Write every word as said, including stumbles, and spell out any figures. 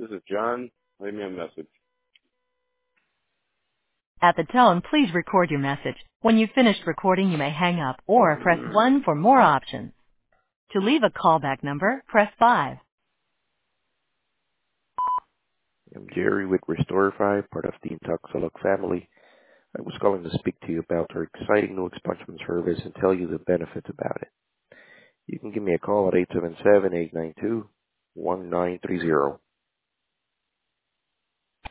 This is John. Leave me a message. At the tone, please record your message. When you've finished recording, you may hang up or press one for more options. To leave a callback number, press five. I'm Jerry with Restorify, part of the Intoxilog family. I was calling to speak to you about our exciting new expungement service and tell you the benefits about it. You can give me a call at eight seven seven, eight nine two, one nine three zero.